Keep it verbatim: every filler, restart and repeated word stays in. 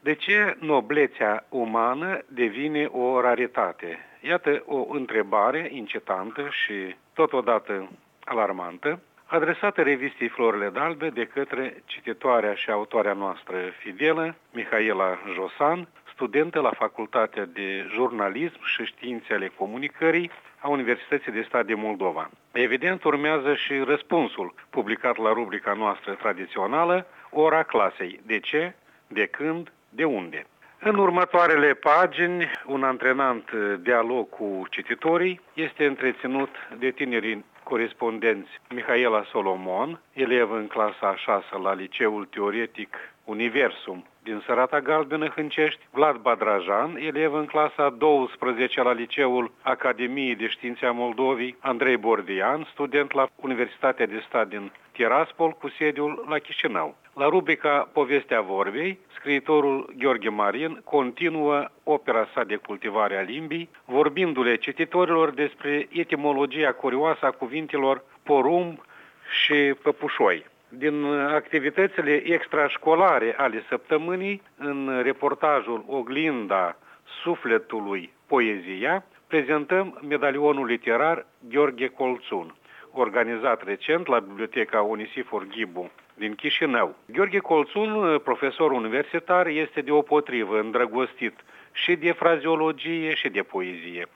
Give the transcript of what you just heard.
De ce noblețea umană devine o raritate? Iată o întrebare incitantă și totodată alarmantă, adresată revistei Florile d'Albe de către cititoarea și autoarea noastră fidelă, Mihaela Josan, studentă la Facultatea de Jurnalism și Științe ale Comunicării a Universității de Stat din Moldova. Evident, urmează și răspunsul publicat la rubrica noastră tradițională, Ora clasei. De ce? De când? De unde? În următoarele pagini, un antrenant dialog cu cititorii este întreținut de tinerii corespondenți Mihaela Solomon, elev în clasa a șasea la Liceul Teoretic Universum din Sărata Galbenă, Hâncești, Vlad Badrajan, elev în clasa a douăsprezecea la Liceul Academiei de Științe a Moldovei, Andrei Bordian, student la Universitatea de Stat din Tiraspol, cu sediul la Chișinău. La rubrica Povestea vorbei, scriitorul Gheorghe Marin continuă opera sa de cultivare a limbii, vorbindu-le cititorilor despre etimologia curioasă a cuvintelor porumb și păpușoi. Din activitățile extrașcolare ale săptămânii, în reportajul Oglinda sufletului poezia, prezentăm medalionul literar Gheorghe Colțun, organizat recent la Biblioteca Onisifor Ghibu din Chișinău. Gheorghe Colțun, profesor universitar, este deopotrivă îndrăgostit și de frazeologie și de poezie.